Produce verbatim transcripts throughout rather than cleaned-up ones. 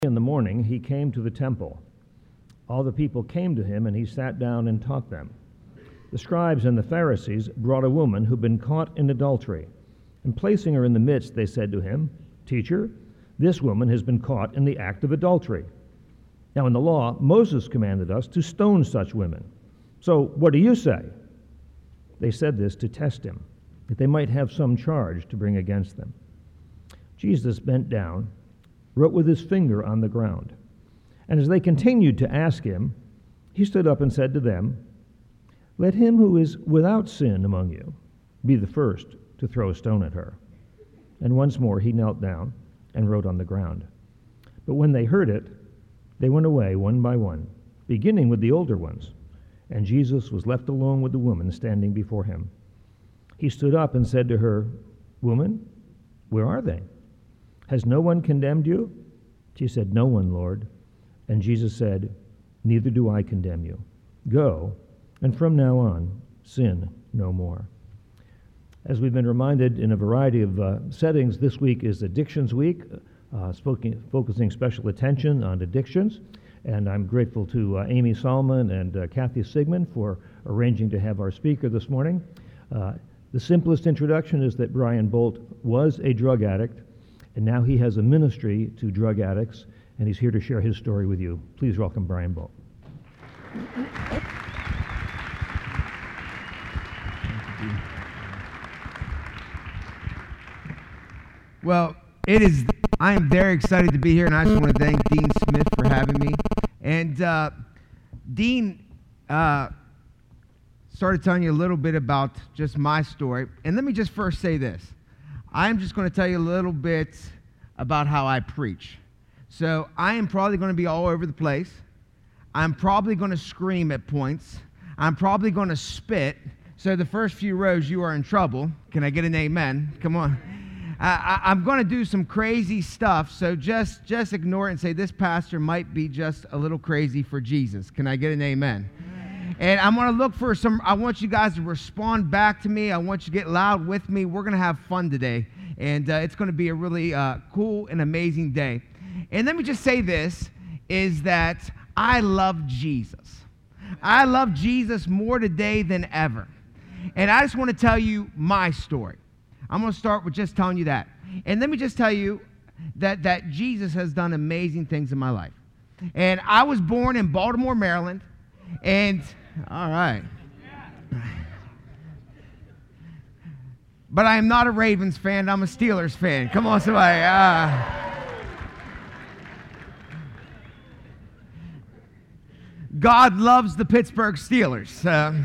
In the morning he came to the temple. All the people came to him, and he sat down and taught them. The scribes and the Pharisees brought a woman who'd been caught in adultery, and placing her in the midst, they said to him, "Teacher, this woman has been caught in the act of adultery. Now in the law, Moses commanded us to stone such women. So what do you say?" They said this to test him, that they might have some charge to bring against them. Jesus bent down, wrote with his finger on the ground. And as they continued to ask him, he stood up and said to them, "Let him who is without sin among you be the first to throw a stone at her." And once more he knelt down and wrote on the ground. But when they heard it, they went away one by one, beginning with the older ones. And Jesus was left alone with the woman standing before him. He stood up and said to her, "Woman, where are they? Has no one condemned you?" She said, "No one, Lord." And Jesus said, "Neither do I condemn you. Go, and from now on, sin no more." As we've been reminded in a variety of uh, settings, this week is Addictions Week, uh, spoken, focusing special attention on addictions. And I'm grateful to uh, Amy Solomon and uh, Kathy Sigmund for arranging to have our speaker this morning. Uh, the simplest introduction is that Brian Bolt was a drug addict, and now he has a ministry to drug addicts, and he's here to share his story with you. Please welcome Brian Bolt. Well, it is. I am very excited to be here, and I just want to thank Dean Smith for having me. And uh, Dean uh, started telling you a little bit about just my story. And let me just first say this. I'm just going to tell you a little bit about how I preach. So I am probably going to be all over the place. I'm probably going to scream at points. I'm probably going to spit. So the first few rows, you are in trouble. Can I get an amen? Come on. I, I'm going to do some crazy stuff, so just, just ignore it and say, this pastor might be just a little crazy for Jesus. Can I get an amen? Amen. And I'm going to look for some, I want you guys to respond back to me. I want you to get loud with me. We're going to have fun today, and uh, it's going to be a really uh, cool and amazing day. And let me just say this, is that I love Jesus. I love Jesus more today than ever. And I just want to tell you my story. I'm going to start with just telling you that. And let me just tell you that, that Jesus has done amazing things in my life. And I was born in Baltimore, Maryland. And, all right. But I am not a Ravens fan. I'm a Steelers fan. Come on, somebody. Uh, God loves the Pittsburgh Steelers. Um,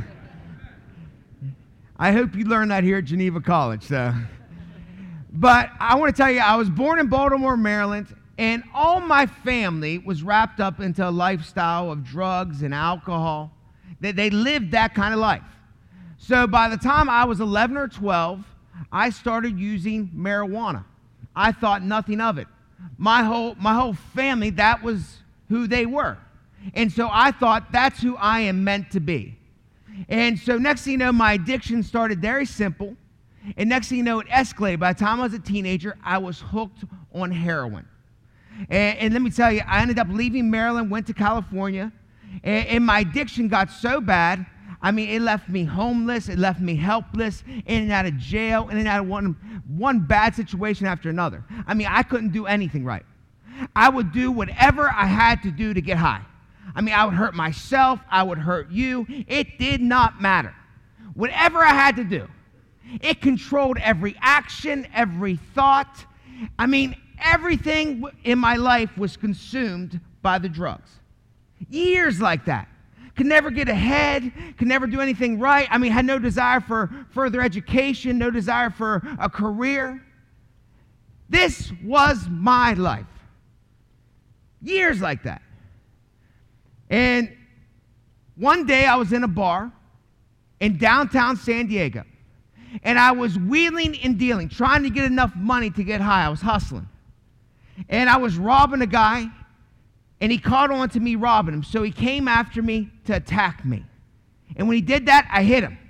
I hope you learned that here at Geneva College. So. But I want to tell you, I was born in Baltimore, Maryland, and all my family was wrapped up into a lifestyle of drugs and alcohol. They, they lived that kind of life. So by the time I was eleven or twelve, I started using marijuana. I thought nothing of it. My whole, my whole family, that was who they were. And so I thought, that's who I am meant to be. And so next thing you know, my addiction started very simple. And next thing you know, it escalated. By the time I was a teenager, I was hooked on heroin. And, and let me tell you, I ended up leaving Maryland, went to California, and, and my addiction got so bad, I mean, it left me homeless, it left me helpless, in and out of jail, in and out of one, one bad situation after another. I mean, I couldn't do anything right. I would do whatever I had to do to get high. I mean, I would hurt myself, I would hurt you. It did not matter. Whatever I had to do, it controlled every action, every thought. I mean, everything in my life was consumed by the drugs. Years like that. Could never get ahead, could never do anything right. I mean, had no desire for further education, no desire for a career. This was my life. Years like that. And one day I was in a bar in downtown San Diego. And I was wheeling and dealing, trying to get enough money to get high. I was hustling. And I was robbing a guy, and he caught on to me robbing him. So he came after me to attack me. And when he did that, I hit him.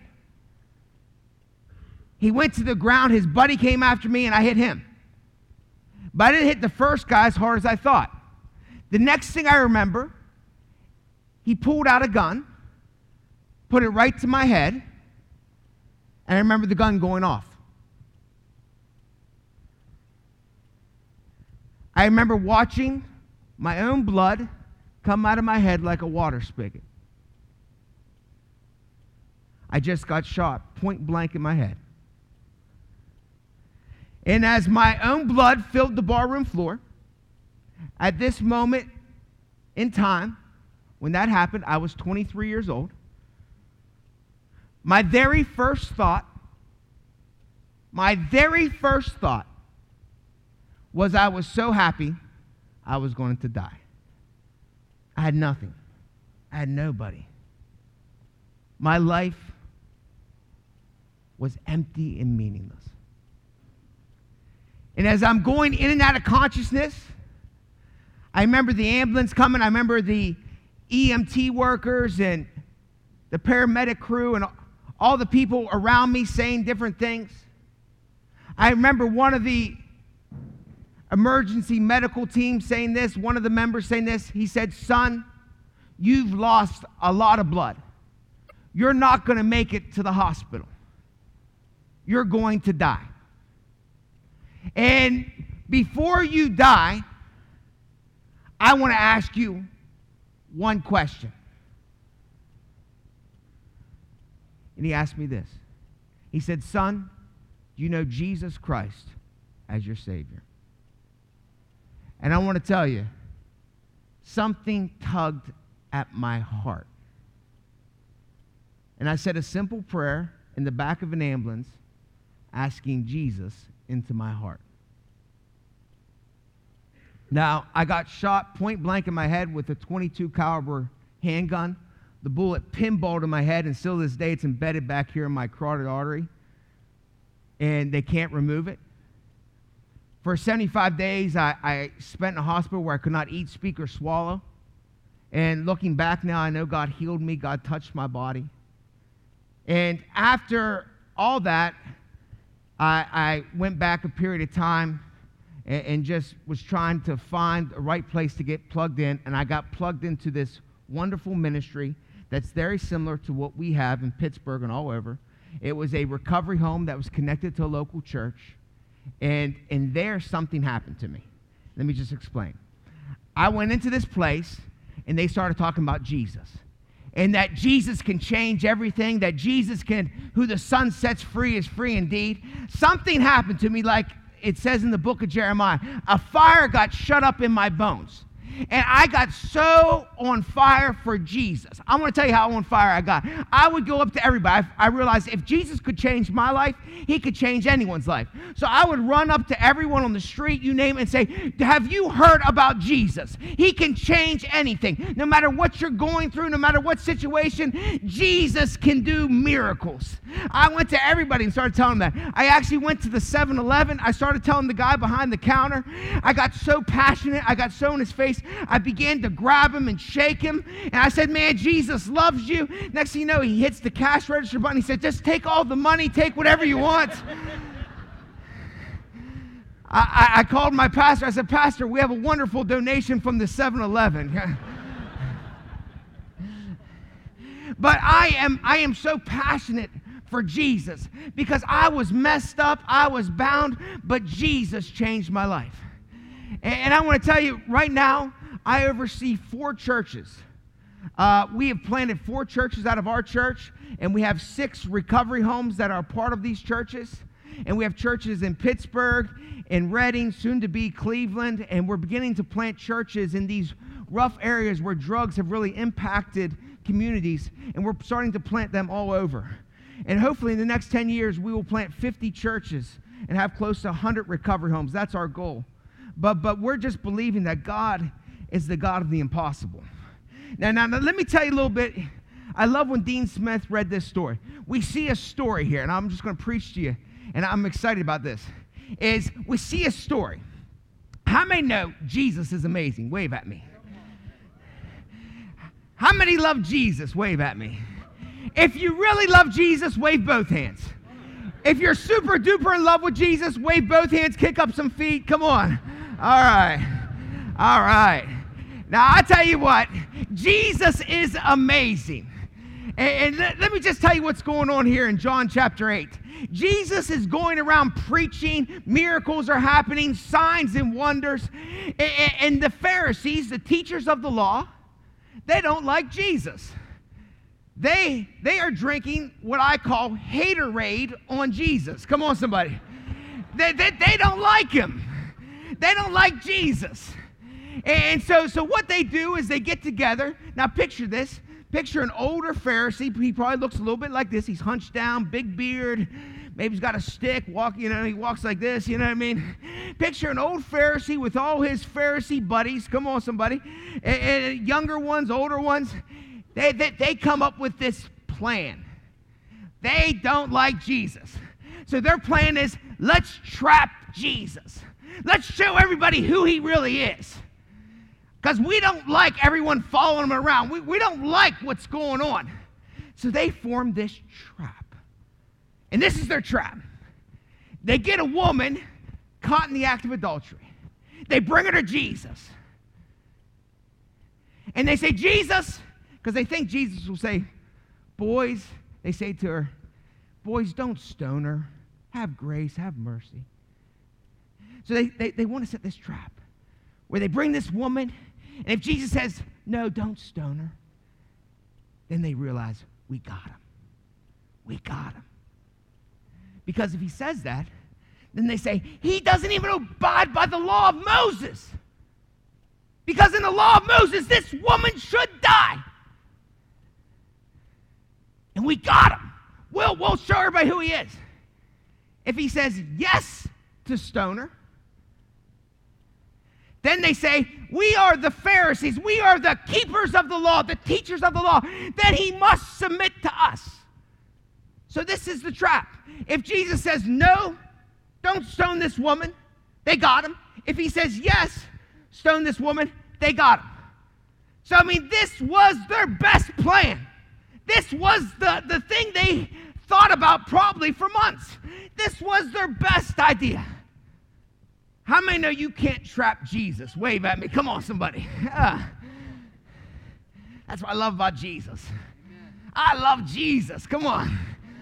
He went to the ground. His buddy came after me, and I hit him. But I didn't hit the first guy as hard as I thought. The next thing I remember, he pulled out a gun, put it right to my head, and I remember the gun going off. I remember watching my own blood come out of my head like a water spigot. I just got shot point blank in my head. And as my own blood filled the barroom floor, at this moment in time, when that happened, I was twenty-three years old. My very first thought, my very first thought was I was so happy I was going to die. I had nothing. I had nobody. My life was empty and meaningless. And as I'm going in and out of consciousness, I remember the ambulance coming. I remember the E M T workers and the paramedic crew and all the people around me saying different things. I remember one of the emergency medical team saying this, one of the members saying this. He said, "Son, you've lost a lot of blood. You're not going to make it to the hospital. You're going to die. And before you die, I want to ask you one question." And he asked me this. He said, "Son, do you know Jesus Christ as your Savior?" And I want to tell you, something tugged at my heart. And I said a simple prayer in the back of an ambulance, asking Jesus into my heart. Now, I got shot point blank in my head with a twenty-two caliber handgun. The bullet pinballed in my head, and still to this day, it's embedded back here in my carotid artery, and they can't remove it. For seventy-five days, I, I spent in a hospital where I could not eat, speak, or swallow. And looking back now, I know God healed me. God touched my body. And after all that, I, I went back a period of time and, and just was trying to find the right place to get plugged in. And I got plugged into this wonderful ministry that's very similar to what we have in Pittsburgh and all over. It was a recovery home that was connected to a local church. And, and there something happened to me. Let me just explain. I went into this place, and they started talking about Jesus. And that Jesus can change everything, that Jesus can, who the Son sets free is free indeed. Something happened to me, like it says in the book of Jeremiah. A fire got shut up in my bones. And I got so on fire for Jesus. I want to tell you how on fire I got. I would go up to everybody. I, I realized if Jesus could change my life, he could change anyone's life. So I would run up to everyone on the street, you name it, and say, "Have you heard about Jesus? He can change anything. No matter what you're going through, no matter what situation, Jesus can do miracles." I went to everybody and started telling them that. I actually went to the seven eleven. I started telling the guy behind the counter. I got so passionate. I got so in his face. I began to grab him and shake him. And I said, "Man, Jesus loves you." Next thing you know, he hits the cash register button. He said, "Just take all the money. Take whatever you want." I, I, I called my pastor. I said, "Pastor, we have a wonderful donation from the seven eleven. But I am, I am so passionate for Jesus because I was messed up. I was bound, but Jesus changed my life. And, and I want to tell you right now, I oversee four churches. Uh, we have planted four churches out of our church, and we have six recovery homes that are part of these churches. And we have churches in Pittsburgh, in Reading, soon to be Cleveland, and we're beginning to plant churches in these rough areas where drugs have really impacted communities, and we're starting to plant them all over. And hopefully in the next ten years, we will plant fifty churches and have close to one hundred recovery homes. That's our goal. But, but we're just believing that God is the God of the impossible. Now, now, now, let me tell you a little bit. I love when Dean Smith read this story. We see a story here, and I'm just going to preach to you, and I'm excited about this, is we see a story. How many know Jesus is amazing? Wave at me. How many love Jesus? Wave at me. If you really love Jesus, wave both hands. If you're super duper in love with Jesus, wave both hands, kick up some feet. Come on. All right. All right. Now, I tell you what, Jesus is amazing. And, and let, let me just tell you what's going on here in John chapter eight. Jesus is going around preaching, miracles are happening, signs and wonders. And, and the Pharisees, the teachers of the law, they don't like Jesus. They, they are drinking what I call haterade on Jesus. Come on, somebody. They, they, they don't like him. They don't like Jesus. And so, so what they do is they get together. Now picture this. Picture an older Pharisee. He probably looks a little bit like this. He's hunched down, big beard. Maybe he's got a stick. Walk, you know, he walks like this. You know what I mean? Picture an old Pharisee with all his Pharisee buddies. Come on, somebody. And, and younger ones, older ones. They, they, they come up with this plan. They don't like Jesus. So their plan is, let's trap Jesus. Let's show everybody who he really is. Because we don't like everyone following him around. We, we don't like what's going on. So they form this trap. And this is their trap. They get a woman caught in the act of adultery. They bring her to Jesus. And they say, Jesus, because they think Jesus will say, boys, they say to her, boys, don't stone her. Have grace, have mercy. So they, they, they want to set this trap where they bring this woman, and if Jesus says, no, don't stone her, then they realize, we got him. We got him. Because if he says that, then they say, he doesn't even abide by the law of Moses. Because in the law of Moses, this woman should die. And we got him. We'll, we'll show everybody who he is. If he says yes to stone her, then they say, we are the Pharisees. We are the keepers of the law, the teachers of the law. Then he must submit to us. So this is the trap. If Jesus says, no, don't stone this woman, they got him. If he says, yes, stone this woman, they got him. So, I mean, this was their best plan. This was the, the thing they thought about probably for months. This was their best idea. How many know you can't trap Jesus? Wave at me. Come on, somebody. Uh, that's what I love about Jesus. I love Jesus. Come on.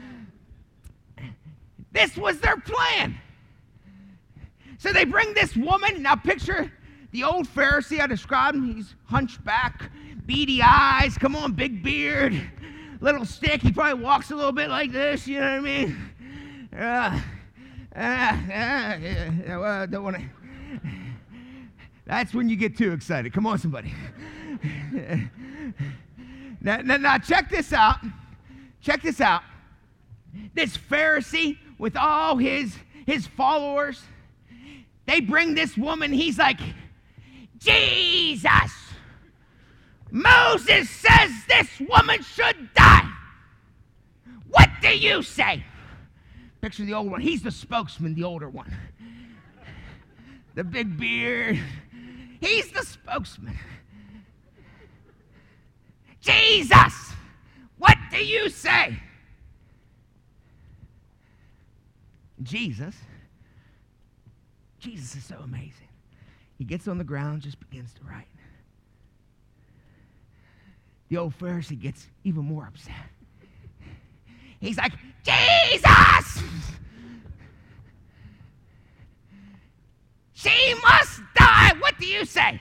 This was their plan. So they bring this woman. Now picture the old Pharisee I described him. He's hunchback, beady eyes. Come on, big beard, little stick. He probably walks a little bit like this. You know what I mean? Uh, uh, uh, uh, uh, don't want to. That's when you get too excited. Come on, somebody. now, now, now, check this out. Check this out. This Pharisee with all his his followers, they bring this woman. He's like, Jesus, Moses says this woman should die. What do you say? Picture the old one. He's the spokesman, the older one. The big beard. He's the spokesman. Jesus, what do you say? Jesus, Jesus is so amazing. He gets on the ground, just begins to write. The old Pharisee gets even more upset. He's like, Jesus! She must die! What do you say?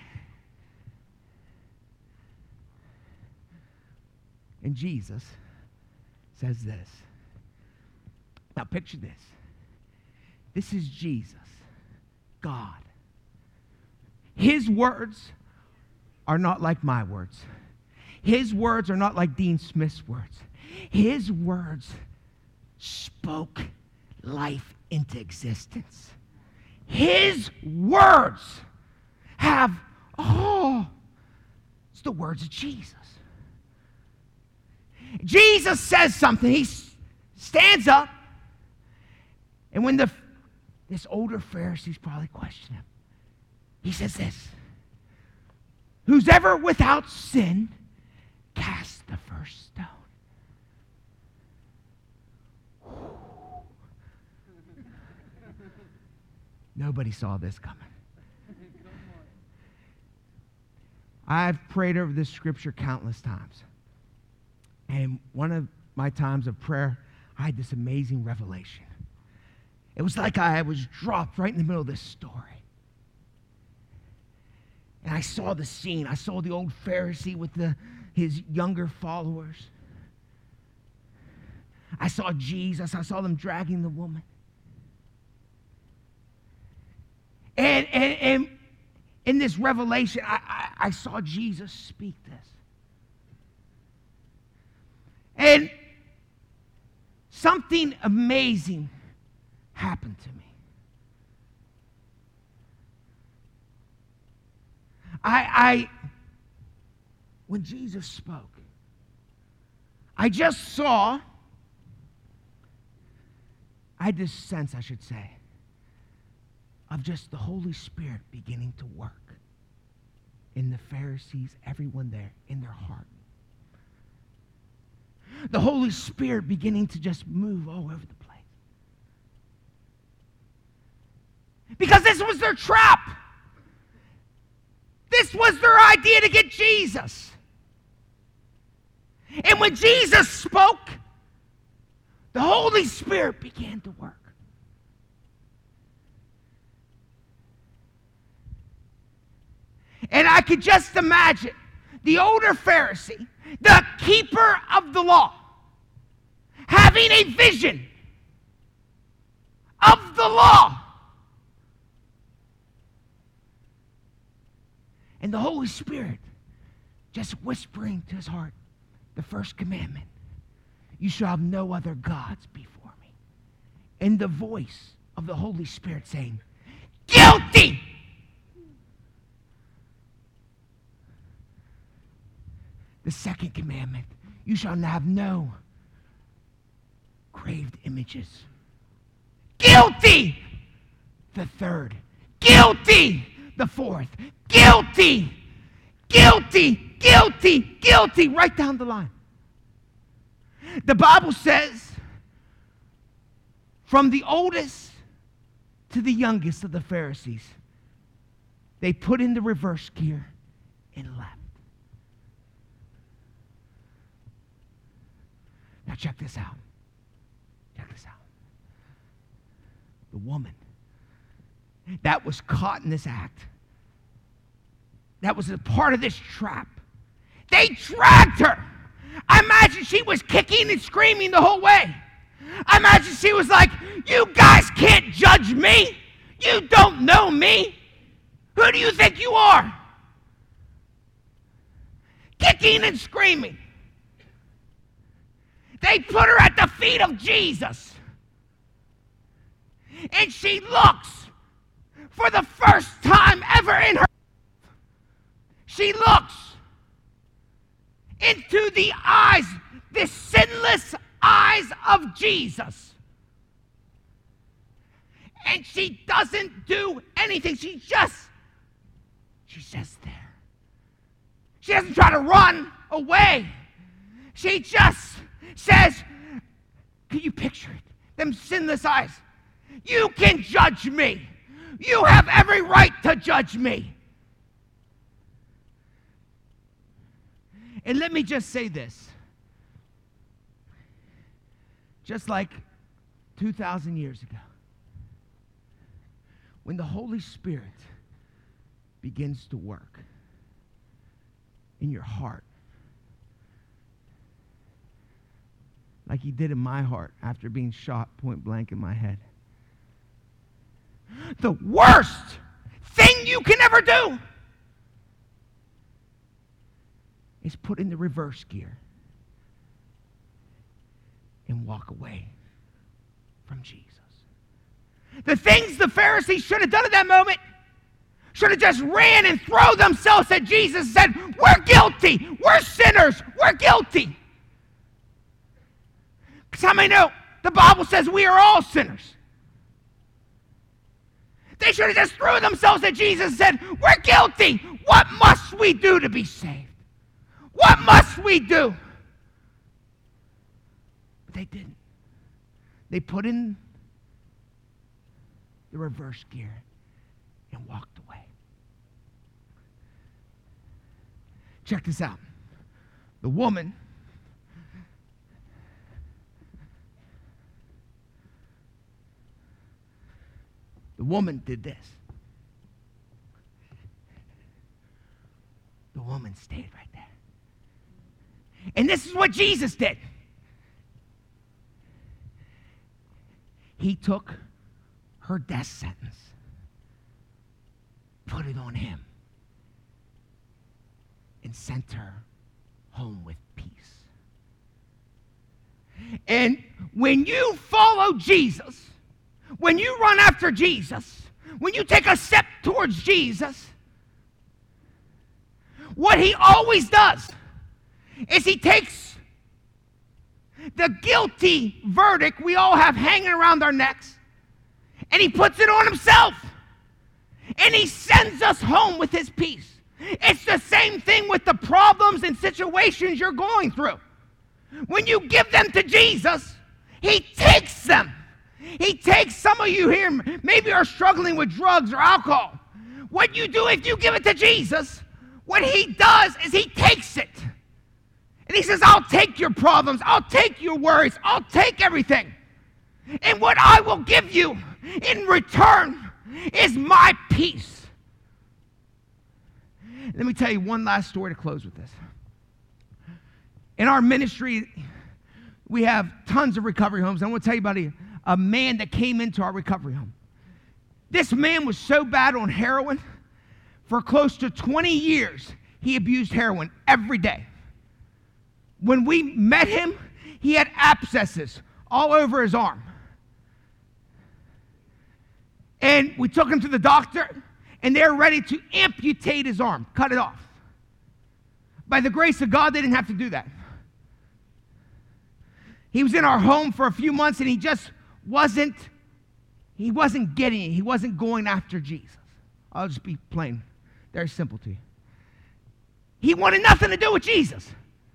And Jesus says this. Now picture this. This is Jesus, God. His words are not like my words. His words are not like Dean Smith's words. His words spoke life into existence. His words have, oh, it's the words of Jesus. Jesus says something. He stands up, and when the this older Pharisee's probably questioning him, he says this: who's ever without sin, cast the first stone. Nobody saw this coming. I've prayed over this scripture countless times. And one of my times of prayer, I had this amazing revelation. It was like I was dropped right in the middle of this story. And I saw the scene. I saw the old Pharisee with the, his younger followers. I saw Jesus. I saw them dragging the woman. And, and, and in this revelation, I, I, I saw Jesus speak this. And something amazing happened to me. I, I, when Jesus spoke, I just saw, I had this sense, I should say, of just the Holy Spirit beginning to work in the Pharisees, everyone there, in their heart. The Holy Spirit beginning to just move all over the place. Because this was their trap. This was their idea to get Jesus. And when Jesus spoke, the Holy Spirit began to work. And I could just imagine the older Pharisee, the keeper of the law, having a vision of the law. And the Holy Spirit just whispering to his heart the first commandment: you shall have no other gods before me. And the voice of the Holy Spirit saying, guilty! The second commandment, you shall have no graved images. Guilty! The third, guilty! The fourth, guilty! Guilty! Guilty! Guilty! Right down the line. The Bible says, from the oldest to the youngest of the Pharisees, they put in the reverse gear and left. Now check this out. Check this out. The woman that was caught in this act, that was a part of this trap, they dragged her. I imagine she was kicking and screaming the whole way. I imagine she was like, you guys can't judge me. You don't know me. Who do you think you are? Kicking and screaming. They put her at the feet of Jesus. And she looks for the first time ever in her life. She looks into the eyes, the sinless eyes of Jesus. And she doesn't do anything. She just, she's just there. She doesn't try to run away. She just says, can you picture it? Them sinless eyes. You can judge me. You have every right to judge me. And let me just say this. Just like two thousand years ago, when the Holy Spirit begins to work in your heart, like he did in my heart after being shot point blank in my head, the worst thing you can ever do is put in the reverse gear and walk away from Jesus. The things the Pharisees should have done at that moment, should have just ran and thrown themselves at Jesus and said, we're guilty, we're sinners, we're guilty. Because how many know the Bible says we are all sinners? They should have just threw themselves at Jesus and said, we're guilty. What must we do to be saved? What must we do? But they didn't. They put in the reverse gear and walked away. Check this out. The woman the woman did this. The woman stayed right there. And this is what Jesus did. He took her death sentence, put it on him, and sent her home with peace. And when you follow Jesus, when you run after Jesus, when you take a step towards Jesus, what he always does is he takes the guilty verdict we all have hanging around our necks, and he puts it on himself, and he sends us home with his peace. It's the same thing with the problems and situations you're going through. When you give them to Jesus, he takes them. He takes, some of you here maybe are struggling with drugs or alcohol. What you do if you give it to Jesus, what he does is he takes it. And he says, I'll take your problems. I'll take your worries. I'll take everything. And what I will give you in return is my peace. Let me tell you one last story to close with this. In our ministry, we have tons of recovery homes. I want to tell you about a, a man that came into our recovery home. This man was so bad on heroin, for close to twenty years, he abused heroin every day. When we met him, he had abscesses all over his arm. And we took him to the doctor, and they're ready to amputate his arm, cut it off. By the grace of God, they didn't have to do that. He was in our home for a few months, and he just wasn't, he wasn't getting it. He wasn't going after Jesus. I'll just be plain, very simple to you. He wanted nothing to do with Jesus.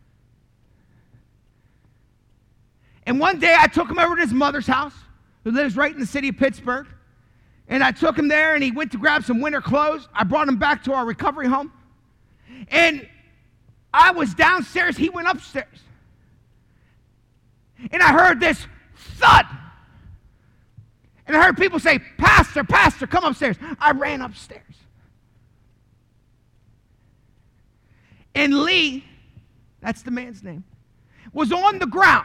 And one day, I took him over to his mother's house, who lives right in the city of Pittsburgh. And I took him there, and he went to grab some winter clothes. I brought him back to our recovery home. And I was downstairs. He went upstairs. And I heard this thud. And I heard people say, Pastor, Pastor, come upstairs. I ran upstairs. And Lee, that's the man's name, was on the ground.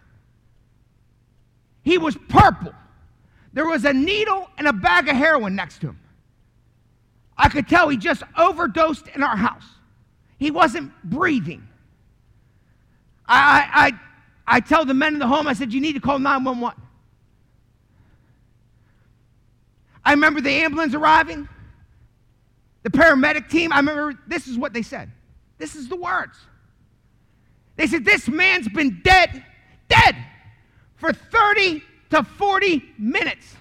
He was purple. There was a needle and a bag of heroin next to him. I could tell he just overdosed in our house. He wasn't breathing. I, I, I tell the men in the home, I said, you need to call nine one one. I remember the ambulance arriving, the paramedic team. I remember this is what they said. This is the words. They said, this man's been dead, dead for thirty to forty minutes.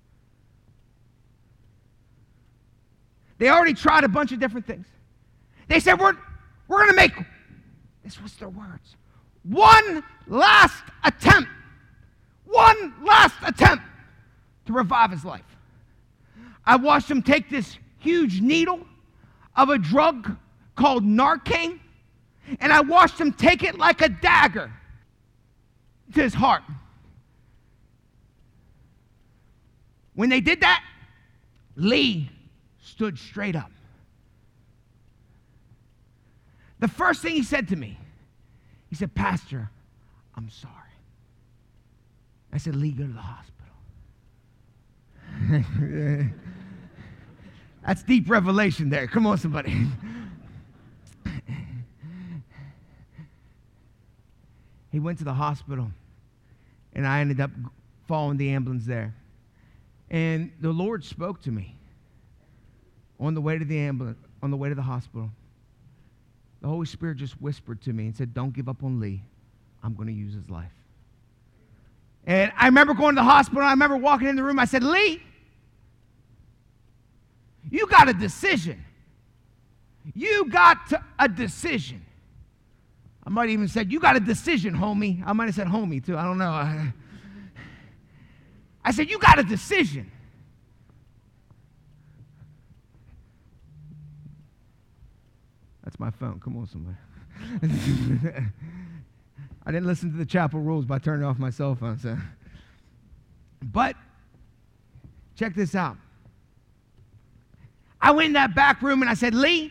They already tried a bunch of different things. They said, we're, we're going to make, this was their words, one last attempt, one last attempt to revive his life. I watched him take this huge needle of a drug called Narcan, and I watched him take it like a dagger to his heart. When they did that, Lee stood straight up. The first thing he said to me, he said, Pastor, I'm sorry. I said, Lee, go to the hospital. That's deep revelation there. Come on, somebody. He went to the hospital, and I ended up following the ambulance there. And the Lord spoke to me on the way to the ambulance, on the way to the hospital. The Holy Spirit just whispered to me and said, don't give up on Lee. I'm going to use his life. And I remember going to the hospital. I remember walking in the room. I said, Lee, you got a decision. You got to, a decision. I might even said, you got a decision, homie. I might have said homie, too. I don't know. I, I said, you got a decision. That's my phone. Come on, somebody. I didn't listen to the chapel rules by turning off my cell phone. So. But check this out. I went in that back room and I said, Lee,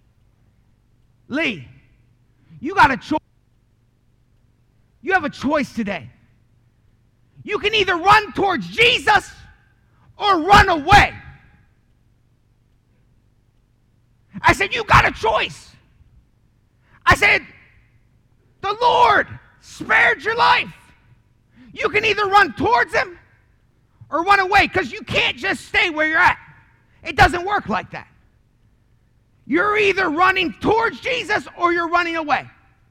Lee, you got a choice. You have a choice today. You can either run towards Jesus or run away. I said, you got a choice. I said, the Lord spared your life. You can either run towards him or run away, because you can't just stay where you're at. It doesn't work like that. You're either running towards Jesus or you're running away.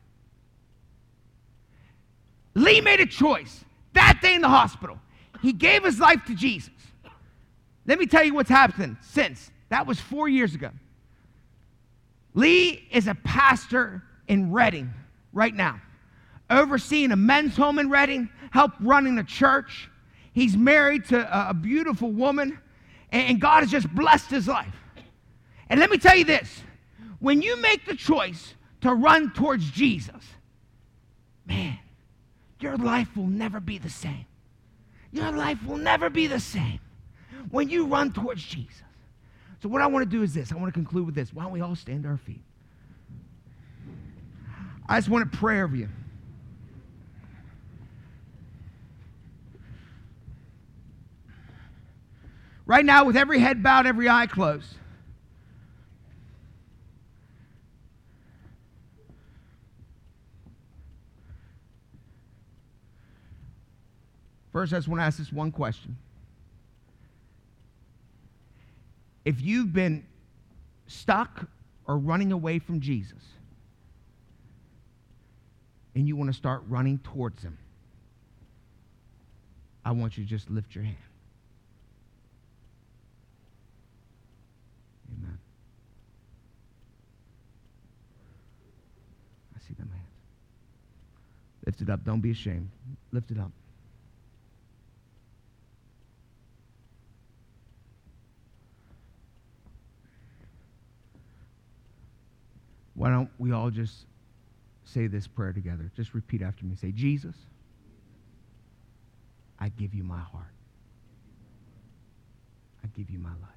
Lee made a choice that day in the hospital. He gave his life to Jesus. Let me tell you what's happened since. That was four years ago. Lee is a pastor in Redding right now, overseeing a men's home in Redding, helped running a church. He's married to a beautiful woman, and God has just blessed his life. And let me tell you this, when you make the choice to run towards Jesus, man, your life will never be the same. Your life will never be the same when you run towards Jesus. So what I want to do is this. I want to conclude with this. Why don't we all stand to our feet? I just want to pray over you. Right now, with every head bowed, every eye closed. First, I just want to ask this one question. If you've been stuck or running away from Jesus, and you want to start running towards him, I want you to just lift your hand. Amen. I see them hands. Lift it up. Don't be ashamed. Lift it up. Why don't we all just say this prayer together? Just repeat after me. Say, Jesus, I give you my heart. I give you my life.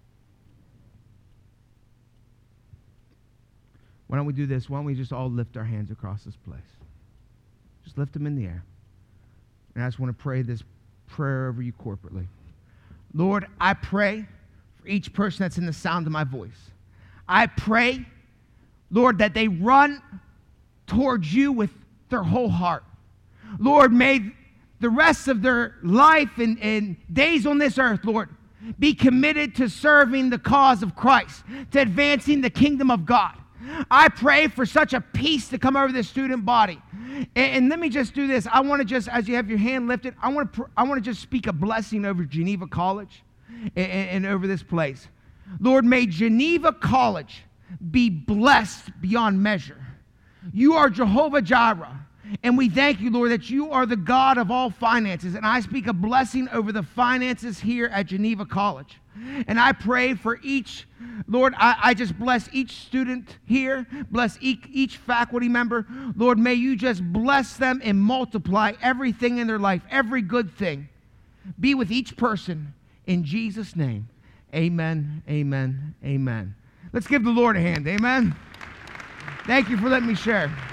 Why don't we do this? Why don't we just all lift our hands across this place? Just lift them in the air. And I just want to pray this prayer over you corporately. Lord, I pray for each person that's in the sound of my voice. I pray, Lord, that they run towards you with their whole heart. Lord, may the rest of their life and, and days on this earth, Lord, be committed to serving the cause of Christ, to advancing the kingdom of God. I pray for such a peace to come over this student body. And, and let me just do this. I want to just, as you have your hand lifted, I want to I want to just speak a blessing over Geneva College and, and over this place. Lord, may Geneva College be blessed beyond measure. You are Jehovah Jireh, and we thank you, Lord, that you are the God of all finances. And I speak a blessing over the finances here at Geneva College. And I pray for each, Lord, I, I just bless each student here, bless each, each faculty member. Lord, may you just bless them and multiply everything in their life, every good thing. Be with each person in Jesus' name. Amen, amen, amen. Let's give the Lord a hand. Amen. Thank you for letting me share.